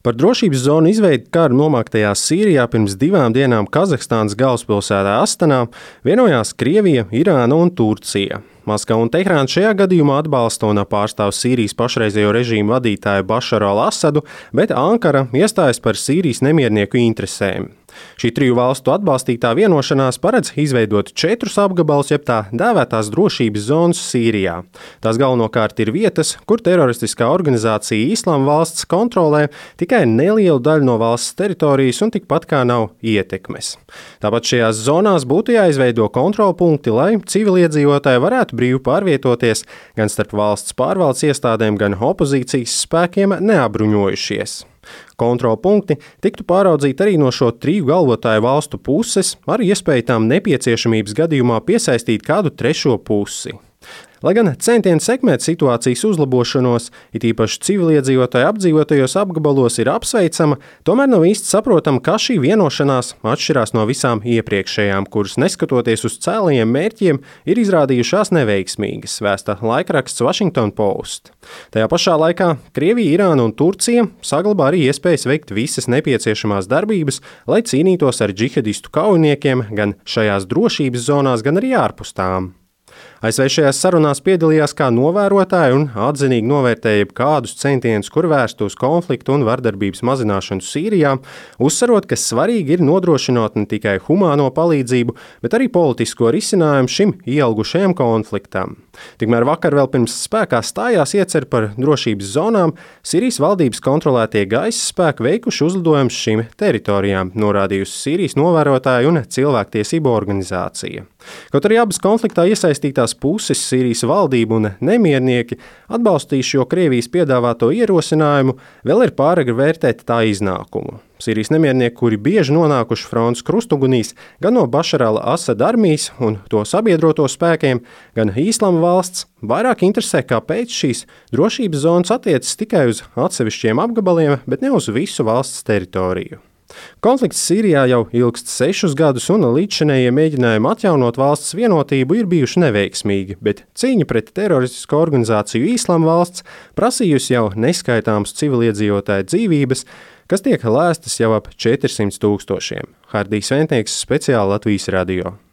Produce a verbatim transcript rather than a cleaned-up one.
Par drošības zonu izveidi kara nomāktajā Sīrijā pirms divām dienām Kazahstānas galvaspilsētā Astanā vienojās Krievija, Irāna un Turcija. Maskava un Teherāna šajā gadījumā atbalsta un pārstāv Sīrijas pašreizējo režīmu vadītāju Bašaru al-Asadu, bet Ankara iestājas par Sīrijas nemiernieku interesēm. Šī triju valstu atbalstītā vienošanās paredz izveidot četrus apgabalus, jeb tā dēvētās drošības zonas Sīrijā. Tās galvenokārt ir vietas, kur teroristiskā organizācija Islāma valsts kontrolē tikai nelielu daļu no valsts teritorijas un tikpat kā nav ietekmes. Tāpat šajās zonās būtu jāizveido kontrolpunkti, lai civiliedzīvotāji varētu brīvi pārvietoties gan starp valsts pārvaldes iestādēm, gan opozīcijas spēkiem neapbruņojušies. Kontrolpunkti tiktu pāraudzīti arī no šo triju galvotāju valstu puses, ar iespēju tām nepieciešamības gadījumā piesaistīt kādu trešo pusi. Lai gan centieni sekmēt situācijas uzlabošanos, it īpaši civiliedzīvotāju apdzīvotajos apgabalos, ir apsveicama, tomēr nav īsti saprotama, kā šī vienošanās atšķirās no visām iepriekšējām, kuras, neskatoties uz cēlajiem mērķiem, ir izrādījušās neveiksmīgas, vēsta laikraksts Washington Post. Tajā pašā laikā Krievija, Irāna un Turcija saglabā arī iespējas veikt visas nepieciešamās darbības, lai cīnītos ar džihadistu kaujiniekiem gan šajās drošības zonās, gan arī ārpus tām. A S V šajās sarunās piedalījās kā novērotāji un atzinīgi novērtēja kādus centienus, kur vērst uz konfliktu un vardarbības mazināšanu Sīrijā, uzsverot, ka svarīgi ir nodrošināt ne tikai humāno palīdzību, bet arī politisko risinājumu šim ieilgušajam konfliktam. Tikmēr vakar vēl pirms spēkā stājās iecer par drošības zonām, Sīrijas valdības kontrolētie gaisa spēki veikuši uzlidojumus šīm teritorijām, norādījusi Sīrijas novērotāju un cilvēktiesību organizācija. Kaut arī abas konfliktā iesaistītās puses, Sīrijas valdība un nemiernieki, atbalstīs šo Krievijas piedāvāto ierosinājumu, vēl ir pāragri vērtēt tā iznākumu. Sīrijas nemiernieki, kuri bieži nonākuši frontes krustugunīs gan no Bašara al-Asada armijas un to sabiedroto spēkiem, gan Islāma valsts, vairāk interesē, kāpēc šīs drošības zonas attiecas tikai uz atsevišķiem apgabaliem, bet ne uz visu valsts teritoriju. Konflikts Sīrijā jau ilgst sešus gadus, un līdzšinējie mēģinājumi atjaunot valsts vienotību ir bijuši neveiksmīgi, bet cīņa pret teroristisko organizāciju Islāma valsts prasījusi jau neskaitāmas civiliedzīvotāju dzīvības, kas tiek lēstas jau ap četrsimt tūkstošiem. Hardijs Ventnieks, speciāli Latvijas radio.